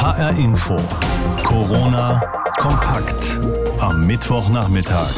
HR Info. Corona kompakt am Mittwochnachmittag.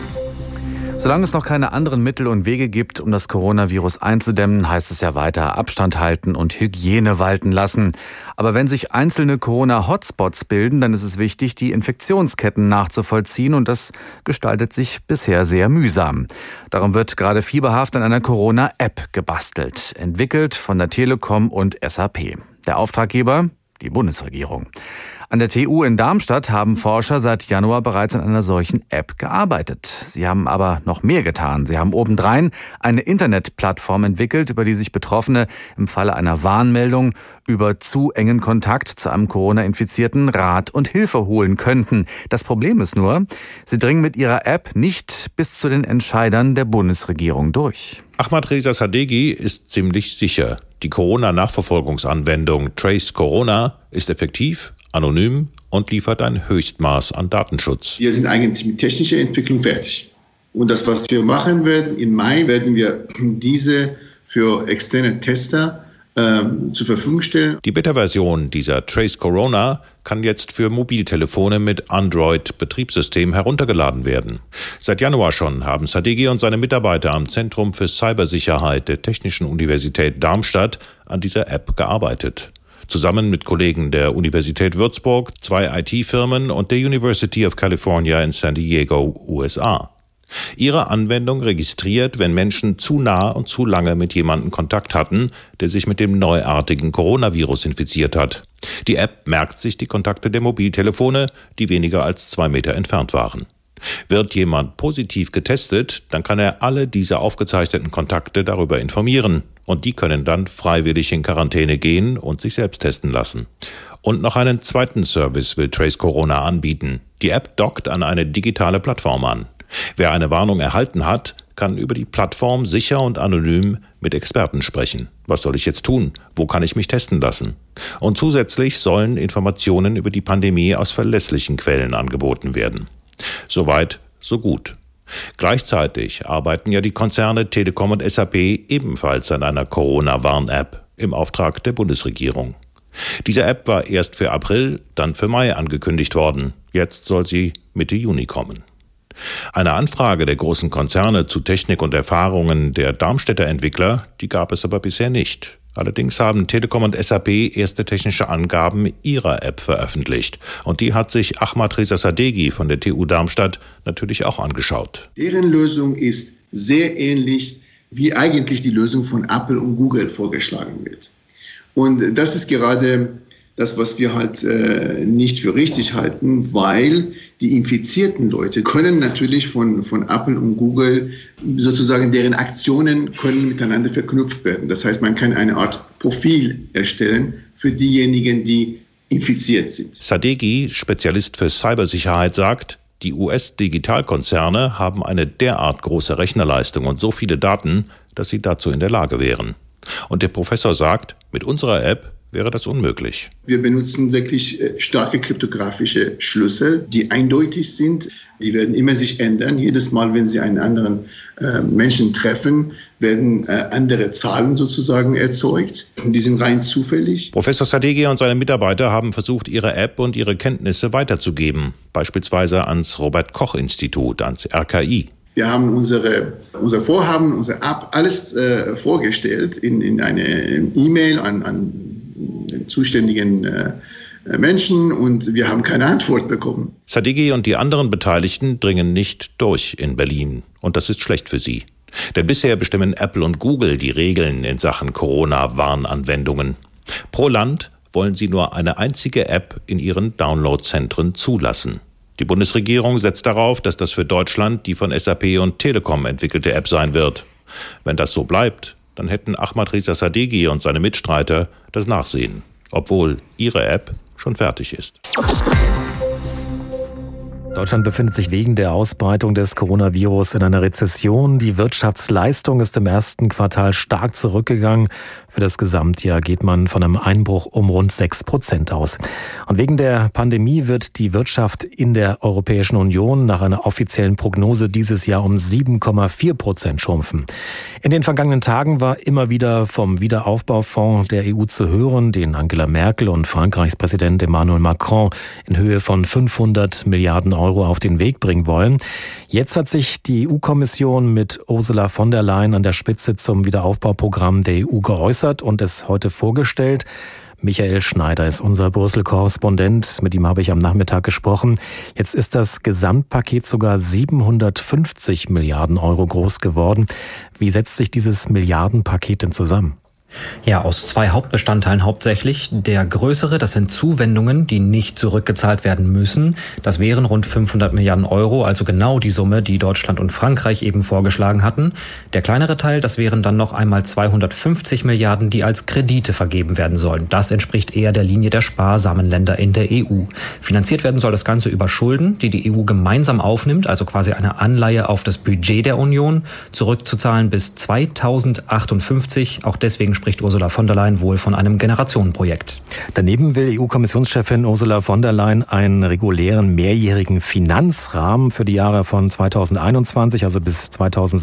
Solange es noch keine anderen Mittel und Wege gibt, um das Coronavirus einzudämmen, heißt es ja weiter Abstand halten und Hygiene walten lassen. Aber wenn sich einzelne Corona-Hotspots bilden, dann ist es wichtig, die Infektionsketten nachzuvollziehen, und das gestaltet sich bisher sehr mühsam. Darum wird gerade fieberhaft an einer Corona-App gebastelt, entwickelt von der Telekom und SAP. Der Auftraggeber? Die Bundesregierung. An der TU in Darmstadt haben Forscher seit Januar bereits an einer solchen App gearbeitet. Sie haben aber noch mehr getan. Sie haben obendrein eine Internetplattform entwickelt, über die sich Betroffene im Falle einer Warnmeldung über zu engen Kontakt zu einem Corona-Infizierten Rat und Hilfe holen könnten. Das Problem ist nur, sie dringen mit ihrer App nicht bis zu den Entscheidern der Bundesregierung durch. Ahmad Reza Sadeghi ist ziemlich sicher. Die Corona-Nachverfolgungsanwendung Trace Corona ist effektiv, anonym und liefert ein Höchstmaß an Datenschutz. Wir sind eigentlich mit technischer Entwicklung fertig. Und das, was wir machen werden, im Mai werden wir diese für externe Tester zur Verfügung stellen. Die Beta-Version dieser Trace Corona kann jetzt für Mobiltelefone mit Android-Betriebssystem heruntergeladen werden. Seit Januar schon haben Sadeghi und seine Mitarbeiter am Zentrum für Cybersicherheit der Technischen Universität Darmstadt an dieser App gearbeitet. Zusammen mit Kollegen der Universität Würzburg, 2 IT-Firmen und der University of California in San Diego, USA. Ihre Anwendung registriert, wenn Menschen zu nah und zu lange mit jemandem Kontakt hatten, der sich mit dem neuartigen Coronavirus infiziert hat. Die App merkt sich die Kontakte der Mobiltelefone, die weniger als 2 Meter entfernt waren. Wird jemand positiv getestet, dann kann er alle diese aufgezeichneten Kontakte darüber informieren. Und die können dann freiwillig in Quarantäne gehen und sich selbst testen lassen. Und noch einen zweiten Service will Trace Corona anbieten. Die App dockt an eine digitale Plattform an. Wer eine Warnung erhalten hat, kann über die Plattform sicher und anonym mit Experten sprechen. Was soll ich jetzt tun? Wo kann ich mich testen lassen? Und zusätzlich sollen Informationen über die Pandemie aus verlässlichen Quellen angeboten werden. Soweit, so gut. Gleichzeitig arbeiten ja die Konzerne Telekom und SAP ebenfalls an einer Corona-Warn-App im Auftrag der Bundesregierung. Diese App war erst für April, dann für Mai angekündigt worden. Jetzt soll sie Mitte Juni kommen. Eine Anfrage der großen Konzerne zu Technik und Erfahrungen der Darmstädter Entwickler, die gab es aber bisher nicht. Allerdings haben Telekom und SAP erste technische Angaben ihrer App veröffentlicht. Und die hat sich Ahmad Reza Sadeghi von der TU Darmstadt natürlich auch angeschaut. Deren Lösung ist sehr ähnlich, wie eigentlich die Lösung von Apple und Google vorgeschlagen wird. Und das ist gerade das, was wir halt nicht für richtig halten, weil die infizierten Leute können natürlich von Apple und Google sozusagen, deren Aktionen können miteinander verknüpft werden. Das heißt, man kann eine Art Profil erstellen für diejenigen, die infiziert sind. Sadeghi, Spezialist für Cybersicherheit, sagt, die US-Digitalkonzerne haben eine derart große Rechnerleistung und so viele Daten, dass sie dazu in der Lage wären. Und der Professor sagt, mit unserer App wäre das unmöglich. Wir benutzen wirklich starke kryptografische Schlüssel, die eindeutig sind. Die werden immer sich ändern. Jedes Mal, wenn Sie einen anderen Menschen treffen, werden andere Zahlen sozusagen erzeugt. Die sind rein zufällig. Professor Sadeghi und seine Mitarbeiter haben versucht, ihre App und ihre Kenntnisse weiterzugeben. Beispielsweise ans Robert-Koch-Institut, ans RKI. Wir haben unser Vorhaben, unsere App, alles vorgestellt in eine E-Mail an den zuständigen Menschen, und wir haben keine Antwort bekommen. Sadeghi und die anderen Beteiligten dringen nicht durch in Berlin. Und das ist schlecht für sie. Denn bisher bestimmen Apple und Google die Regeln in Sachen Corona-Warnanwendungen. Pro Land wollen sie nur eine einzige App in ihren Downloadzentren zulassen. Die Bundesregierung setzt darauf, dass das für Deutschland die von SAP und Telekom entwickelte App sein wird. Wenn das so bleibt, dann hätten Ahmad Reza Sadeghi und seine Mitstreiter das Nachsehen, obwohl ihre App schon fertig ist. Deutschland befindet sich wegen der Ausbreitung des Coronavirus in einer Rezession. Die Wirtschaftsleistung ist im ersten Quartal stark zurückgegangen. Für das Gesamtjahr geht man von einem Einbruch um rund 6% aus. Und wegen der Pandemie wird die Wirtschaft in der Europäischen Union nach einer offiziellen Prognose dieses Jahr um 7,4% schrumpfen. In den vergangenen Tagen war immer wieder vom Wiederaufbaufonds der EU zu hören, den Angela Merkel und Frankreichs Präsident Emmanuel Macron in Höhe von 500 Milliarden Euro auf den Weg bringen wollen. Jetzt hat sich die EU-Kommission mit Ursula von der Leyen an der Spitze zum Wiederaufbauprogramm der EU geäußert und es heute vorgestellt. Michael Schneider ist unser Brüssel-Korrespondent. Mit ihm habe ich am Nachmittag gesprochen. Jetzt ist das Gesamtpaket sogar 750 Milliarden Euro groß geworden. Wie setzt sich dieses Milliardenpaket denn zusammen? Ja, aus zwei Hauptbestandteilen hauptsächlich. Der größere, das sind Zuwendungen, die nicht zurückgezahlt werden müssen. Das wären rund 500 Milliarden Euro, also genau die Summe, die Deutschland und Frankreich eben vorgeschlagen hatten. Der kleinere Teil, das wären dann noch einmal 250 Milliarden, die als Kredite vergeben werden sollen. Das entspricht eher der Linie der sparsamen Länder in der EU. Finanziert werden soll das Ganze über Schulden, die die EU gemeinsam aufnimmt, also quasi eine Anleihe auf das Budget der Union, zurückzuzahlen bis 2058. Auch deswegen spricht Ursula von der Leyen wohl von einem Generationenprojekt. Daneben will EU-Kommissionschefin Ursula von der Leyen einen regulären mehrjährigen Finanzrahmen für die Jahre von 2021, also bis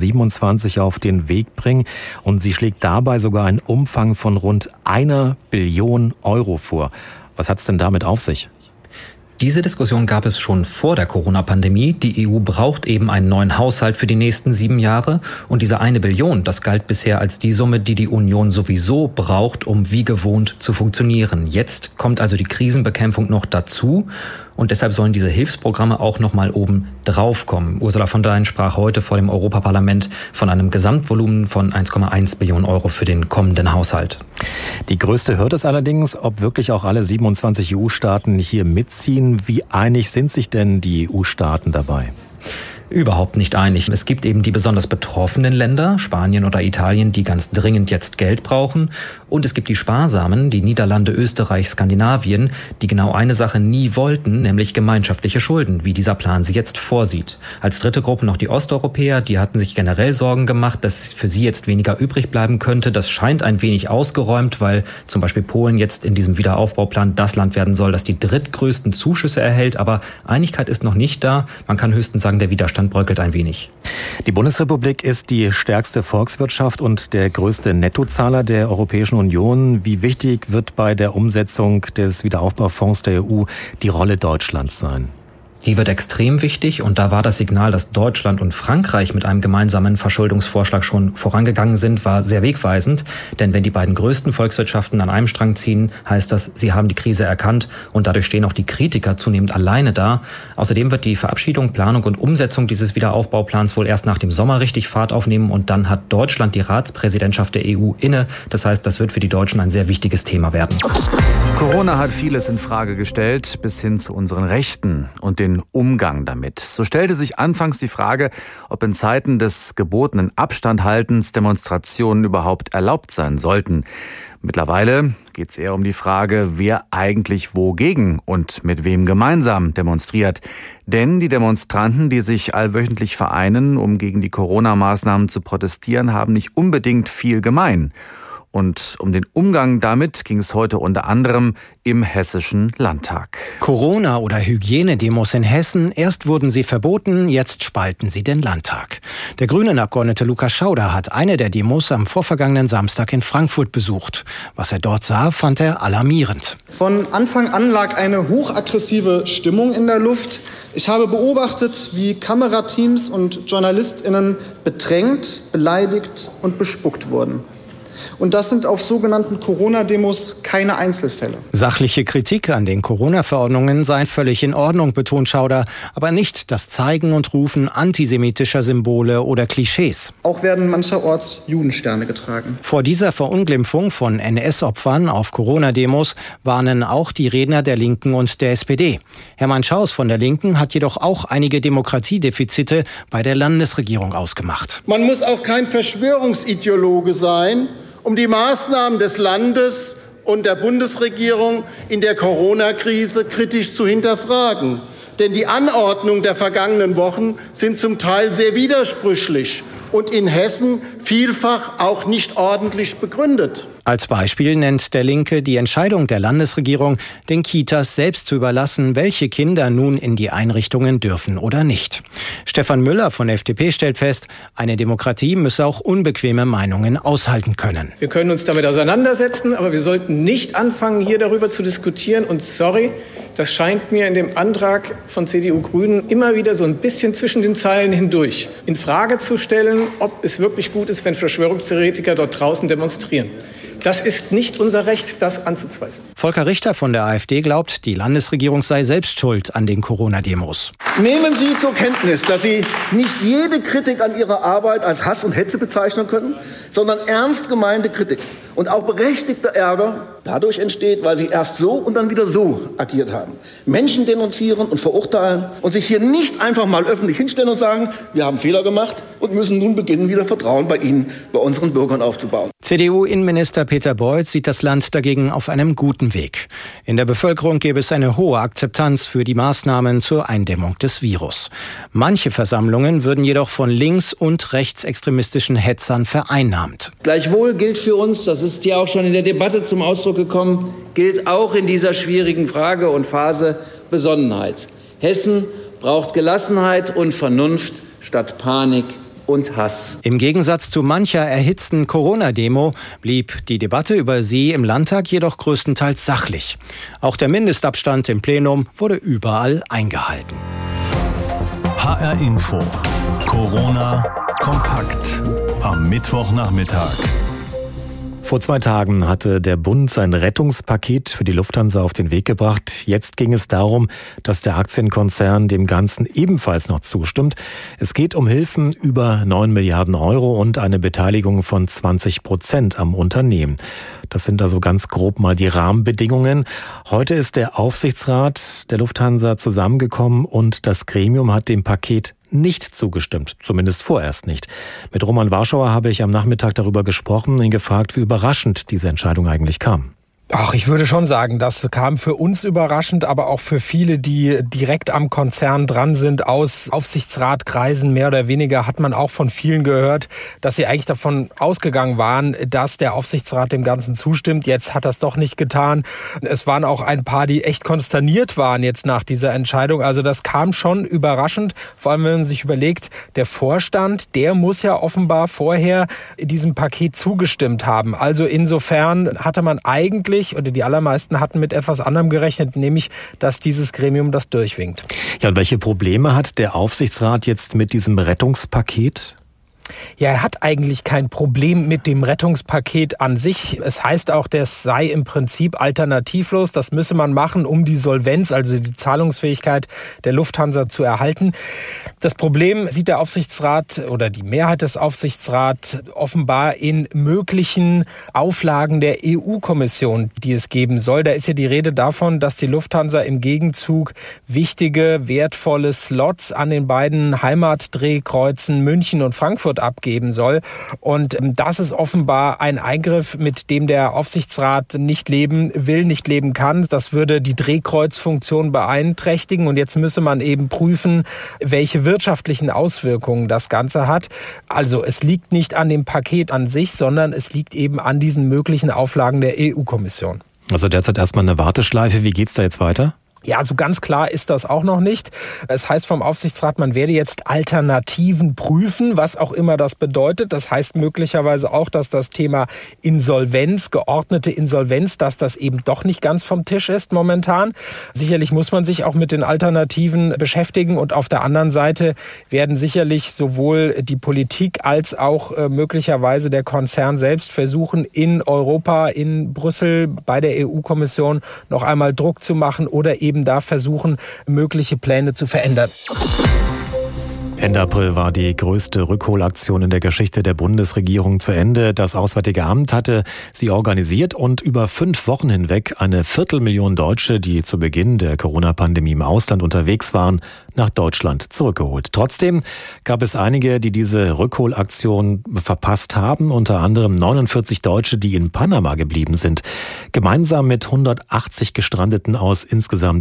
2027, auf den Weg bringen. Und sie schlägt dabei sogar einen Umfang von rund 1 Billion Euro vor. Was hat es denn damit auf sich? Diese Diskussion gab es schon vor der Corona-Pandemie. Die EU braucht eben einen neuen Haushalt für die nächsten 7 Jahre. Und diese 1 Billion, das galt bisher als die Summe, die die Union sowieso braucht, um wie gewohnt zu funktionieren. Jetzt kommt also die Krisenbekämpfung noch dazu. Und deshalb sollen diese Hilfsprogramme auch noch mal oben drauf kommen. Ursula von der Leyen sprach heute vor dem Europaparlament von einem Gesamtvolumen von 1,1 Billionen Euro für den kommenden Haushalt. Die größte Hürde ist allerdings, ob wirklich auch alle 27 EU-Staaten hier mitziehen. Wie einig sind sich denn die EU-Staaten dabei? Überhaupt nicht einig. Es gibt eben die besonders betroffenen Länder, Spanien oder Italien, die ganz dringend jetzt Geld brauchen. Und es gibt die Sparsamen, die Niederlande, Österreich, Skandinavien, die genau eine Sache nie wollten, nämlich gemeinschaftliche Schulden, wie dieser Plan sie jetzt vorsieht. Als dritte Gruppe noch die Osteuropäer, die hatten sich generell Sorgen gemacht, dass für sie jetzt weniger übrig bleiben könnte. Das scheint ein wenig ausgeräumt, weil zum Beispiel Polen jetzt in diesem Wiederaufbauplan das Land werden soll, das die drittgrößten Zuschüsse erhält. Aber Einigkeit ist noch nicht da. Man kann höchstens sagen, der Widerstand bröckelt ein wenig. Die Bundesrepublik ist die stärkste Volkswirtschaft und der größte Nettozahler der Europäischen Union. Wie wichtig wird bei der Umsetzung des Wiederaufbaufonds der EU die Rolle Deutschlands sein? Die wird extrem wichtig und da war das Signal, dass Deutschland und Frankreich mit einem gemeinsamen Verschuldungsvorschlag schon vorangegangen sind, war sehr wegweisend. Denn wenn die beiden größten Volkswirtschaften an einem Strang ziehen, heißt das, sie haben die Krise erkannt und dadurch stehen auch die Kritiker zunehmend alleine da. Außerdem wird die Verabschiedung, Planung und Umsetzung dieses Wiederaufbauplans wohl erst nach dem Sommer richtig Fahrt aufnehmen und dann hat Deutschland die Ratspräsidentschaft der EU inne. Das heißt, das wird für die Deutschen ein sehr wichtiges Thema werden. Corona hat vieles in Frage gestellt, bis hin zu unseren Rechten und den Umgang damit. So stellte sich anfangs die Frage, ob in Zeiten des gebotenen Abstandhaltens Demonstrationen überhaupt erlaubt sein sollten. Mittlerweile geht es eher um die Frage, wer eigentlich wogegen und mit wem gemeinsam demonstriert. Denn die Demonstranten, die sich allwöchentlich vereinen, um gegen die Corona-Maßnahmen zu protestieren, haben nicht unbedingt viel gemein. Und um den Umgang damit ging es heute unter anderem im Hessischen Landtag. Corona- oder Hygienedemos in Hessen. Erst wurden sie verboten, jetzt spalten sie den Landtag. Der Grünen-Abgeordnete Lukas Schauder hat eine der Demos am vorvergangenen Samstag in Frankfurt besucht. Was er dort sah, fand er alarmierend. Von Anfang an lag eine hochaggressive Stimmung in der Luft. Ich habe beobachtet, wie Kamerateams und JournalistInnen bedrängt, beleidigt und bespuckt wurden. Und das sind auf sogenannten Corona-Demos keine Einzelfälle. Sachliche Kritik an den Corona-Verordnungen sei völlig in Ordnung, betont Schauder, aber nicht das Zeigen und Rufen antisemitischer Symbole oder Klischees. Auch werden mancherorts Judensterne getragen. Vor dieser Verunglimpfung von NS-Opfern auf Corona-Demos warnen auch die Redner der Linken und der SPD. Hermann Schaus von der Linken hat jedoch auch einige Demokratiedefizite bei der Landesregierung ausgemacht. Man muss auch kein Verschwörungsideologe sein, um die Maßnahmen des Landes und der Bundesregierung in der Corona-Krise kritisch zu hinterfragen. Denn die Anordnungen der vergangenen Wochen sind zum Teil sehr widersprüchlich und in Hessen vielfach auch nicht ordentlich begründet. Als Beispiel nennt der Linke die Entscheidung der Landesregierung, den Kitas selbst zu überlassen, welche Kinder nun in die Einrichtungen dürfen oder nicht. Stefan Müller von FDP stellt fest, eine Demokratie müsse auch unbequeme Meinungen aushalten können. Wir können uns damit auseinandersetzen, aber wir sollten nicht anfangen, hier darüber zu diskutieren. Und sorry, das scheint mir in dem Antrag von CDU-Grünen immer wieder so ein bisschen zwischen den Zeilen hindurch in Frage zu stellen, ob es wirklich gut ist, wenn Verschwörungstheoretiker dort draußen demonstrieren. Das ist nicht unser Recht, das anzuzweifeln. Volker Richter von der AfD glaubt, die Landesregierung sei selbst schuld an den Corona-Demos. Nehmen Sie zur Kenntnis, dass Sie nicht jede Kritik an Ihrer Arbeit als Hass und Hetze bezeichnen können, sondern ernst gemeinte Kritik und auch berechtigter Ärger dadurch entsteht, weil Sie erst so und dann wieder so agiert haben. Menschen denunzieren und verurteilen und sich hier nicht einfach mal öffentlich hinstellen und sagen, wir haben Fehler gemacht und müssen nun beginnen, wieder Vertrauen bei Ihnen, bei unseren Bürgern aufzubauen. CDU-Innenminister Peter Beuth sieht das Land dagegen auf einem guten Weg. In der Bevölkerung gäbe es eine hohe Akzeptanz für die Maßnahmen zur Eindämmung des Virus. Manche Versammlungen würden jedoch von links- und rechtsextremistischen Hetzern vereinnahmt. Gleichwohl gilt für uns, das ist ja auch schon in der Debatte zum Ausdruck gekommen, gilt auch in dieser schwierigen Frage und Phase Besonnenheit. Hessen braucht Gelassenheit und Vernunft statt Panik und Hass. Im Gegensatz zu mancher erhitzten Corona-Demo blieb die Debatte über sie im Landtag jedoch größtenteils sachlich. Auch der Mindestabstand im Plenum wurde überall eingehalten. HR Info. Corona kompakt am Mittwochnachmittag. Vor 2 Tagen hatte der Bund sein Rettungspaket für die Lufthansa auf den Weg gebracht. Jetzt ging es darum, dass der Aktienkonzern dem Ganzen ebenfalls noch zustimmt. Es geht um Hilfen über 9 Milliarden Euro und eine Beteiligung von 20% am Unternehmen. Das sind also ganz grob mal die Rahmenbedingungen. Heute ist der Aufsichtsrat der Lufthansa zusammengekommen und das Gremium hat dem Paket nicht zugestimmt, zumindest vorerst nicht. Mit Roman Warschauer habe ich am Nachmittag darüber gesprochen und ihn gefragt, wie überraschend diese Entscheidung eigentlich kam. Ach, ich würde schon sagen, das kam für uns überraschend, aber auch für viele, die direkt am Konzern dran sind, aus Aufsichtsratkreisen mehr oder weniger, hat man auch von vielen gehört, dass sie eigentlich davon ausgegangen waren, dass der Aufsichtsrat dem Ganzen zustimmt. Jetzt hat das doch nicht getan. Es waren auch ein paar, die echt konsterniert waren jetzt nach dieser Entscheidung. Also das kam schon überraschend, vor allem wenn man sich überlegt, der Vorstand, der muss ja offenbar vorher diesem Paket zugestimmt haben. Also insofern hatte man eigentlich, oder die allermeisten hatten mit etwas anderem gerechnet, nämlich, dass dieses Gremium das durchwinkt. Ja, und welche Probleme hat der Aufsichtsrat jetzt mit diesem Rettungspaket? Ja, er hat eigentlich kein Problem mit dem Rettungspaket an sich. Es heißt auch, das sei im Prinzip alternativlos. Das müsse man machen, um die Solvenz, also die Zahlungsfähigkeit der Lufthansa zu erhalten. Das Problem sieht der Aufsichtsrat oder die Mehrheit des Aufsichtsrats offenbar in möglichen Auflagen der EU-Kommission, die es geben soll. Da ist ja die Rede davon, dass die Lufthansa im Gegenzug wichtige, wertvolle Slots an den beiden Heimatdrehkreuzen München und Frankfurt abgeben soll. Und das ist offenbar ein Eingriff, mit dem der Aufsichtsrat nicht leben will, nicht leben kann. Das würde die Drehkreuzfunktion beeinträchtigen. Und jetzt müsse man eben prüfen, welche wirtschaftlichen Auswirkungen das Ganze hat. Also es liegt nicht an dem Paket an sich, sondern es liegt eben an diesen möglichen Auflagen der EU-Kommission. Also derzeit erstmal eine Warteschleife. Wie geht's da jetzt weiter? Ja, so ganz klar ist das auch noch nicht. Es heißt vom Aufsichtsrat, man werde jetzt Alternativen prüfen, was auch immer das bedeutet. Das heißt möglicherweise auch, dass das Thema Insolvenz, geordnete Insolvenz, dass das eben doch nicht ganz vom Tisch ist momentan. Sicherlich muss man sich auch mit den Alternativen beschäftigen und auf der anderen Seite werden sicherlich sowohl die Politik als auch möglicherweise der Konzern selbst versuchen, in Europa, in Brüssel bei der EU-Kommission noch einmal Druck zu machen oder eben da versuchen, mögliche Pläne zu verändern. Ende April war die größte Rückholaktion in der Geschichte der Bundesregierung zu Ende. Das Auswärtige Amt hatte sie organisiert und über 5 Wochen hinweg eine 250.000 Deutsche, die zu Beginn der Corona-Pandemie im Ausland unterwegs waren, nach Deutschland zurückgeholt. Trotzdem gab es einige, die diese Rückholaktion verpasst haben, unter anderem 49 Deutsche, die in Panama geblieben sind. Gemeinsam mit 180 Gestrandeten aus insgesamt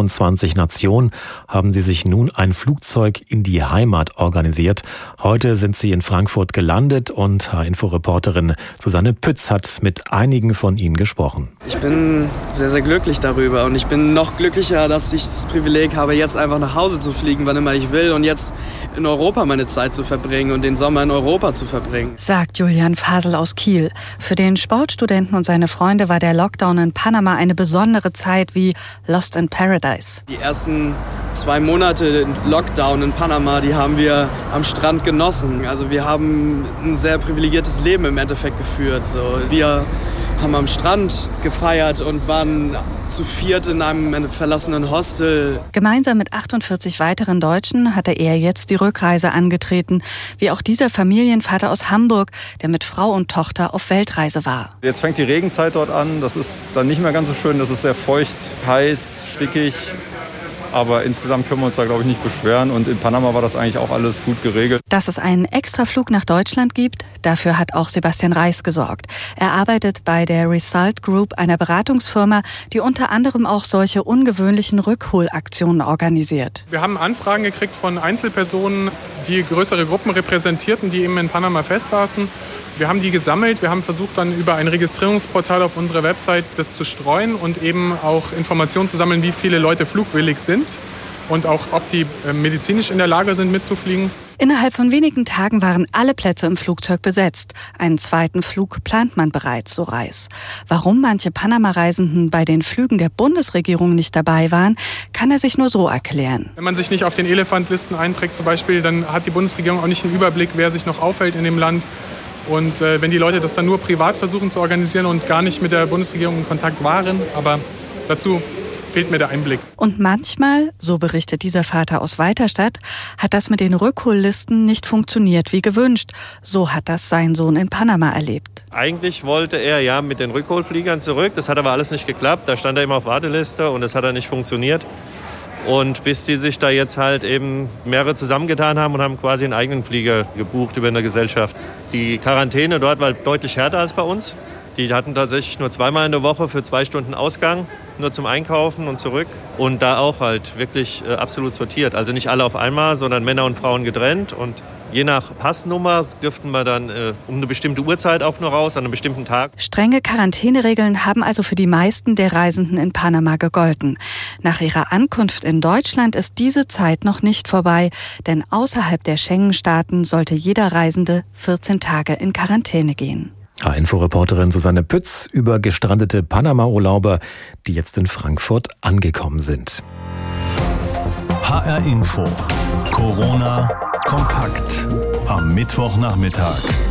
27 Nationen haben sie sich nun ein Flugzeug in die Heimat organisiert. Heute sind sie in Frankfurt gelandet und H-Info-Reporterin Susanne Pütz hat mit einigen von ihnen gesprochen. Ich bin sehr, sehr glücklich darüber und ich bin noch glücklicher, dass ich das Privileg habe, jetzt einfach nach Hause zu fliegen, wann immer ich will und jetzt in Europa meine Zeit zu verbringen und den Sommer in Europa zu verbringen. Sagt Julian Fasel aus Kiel. Für den Sportstudenten und seine Freunde war der Lockdown in Panama eine besondere Zeit wie Lost in Paradise. Die ersten 2 Monate Lockdown in Panama, die haben wir am Strand genossen. Also wir haben ein sehr privilegiertes Leben im Endeffekt geführt. So, wir haben am Strand gefeiert und waren zu viert in einem verlassenen Hostel. Gemeinsam mit 48 weiteren Deutschen hatte er jetzt die Rückreise angetreten, wie auch dieser Familienvater aus Hamburg, der mit Frau und Tochter auf Weltreise war. Jetzt fängt die Regenzeit dort an, das ist dann nicht mehr ganz so schön, das ist sehr feucht, heiß, stickig. Aber insgesamt können wir uns da, glaube ich, nicht beschweren. Und in Panama war das eigentlich auch alles gut geregelt. Dass es einen Extraflug nach Deutschland gibt, dafür hat auch Sebastian Reis gesorgt. Er arbeitet bei der Result Group, einer Beratungsfirma, die unter anderem auch solche ungewöhnlichen Rückholaktionen organisiert. Wir haben Anfragen gekriegt von Einzelpersonen, die größere Gruppen repräsentierten, die eben in Panama festsaßen. Wir haben die gesammelt, wir haben versucht dann über ein Registrierungsportal auf unserer Website das zu streuen und eben auch Informationen zu sammeln, wie viele Leute flugwillig sind und auch ob die medizinisch in der Lage sind mitzufliegen. Innerhalb von wenigen Tagen waren alle Plätze im Flugzeug besetzt. Einen zweiten Flug plant man bereits, so Reis. Warum manche Panama-Reisenden bei den Flügen der Bundesregierung nicht dabei waren, kann er sich nur so erklären. Wenn man sich nicht auf den Elefantlisten einträgt zum Beispiel, dann hat die Bundesregierung auch nicht einen Überblick, wer sich noch aufhält in dem Land. Und wenn die Leute das dann nur privat versuchen zu organisieren und gar nicht mit der Bundesregierung in Kontakt waren, aber dazu fehlt mir der Einblick. Und manchmal, so berichtet dieser Vater aus Weiterstadt, hat das mit den Rückhollisten nicht funktioniert wie gewünscht. So hat das sein Sohn in Panama erlebt. Eigentlich wollte er ja mit den Rückholfliegern zurück, das hat aber alles nicht geklappt. Da stand er immer auf Warteliste und das hat dann nicht funktioniert. Und bis die sich da jetzt halt eben mehrere zusammengetan haben und haben quasi einen eigenen Flieger gebucht über eine Gesellschaft. Die Quarantäne dort war deutlich härter als bei uns. Die hatten tatsächlich nur 2-mal in der Woche für 2 Stunden Ausgang, nur zum Einkaufen und zurück. Und da auch halt wirklich absolut sortiert. Also nicht alle auf einmal, sondern Männer und Frauen getrennt. Und je nach Passnummer dürften wir dann um eine bestimmte Uhrzeit auch nur raus, an einem bestimmten Tag. Strenge Quarantäneregeln haben also für die meisten der Reisenden in Panama gegolten. Nach ihrer Ankunft in Deutschland ist diese Zeit noch nicht vorbei, denn außerhalb der Schengen-Staaten sollte jeder Reisende 14 Tage in Quarantäne gehen. H-Info-Reporterin Susanne Pütz über gestrandete Panama-Urlauber, die jetzt in Frankfurt angekommen sind. HR Info. Corona kompakt am Mittwochnachmittag.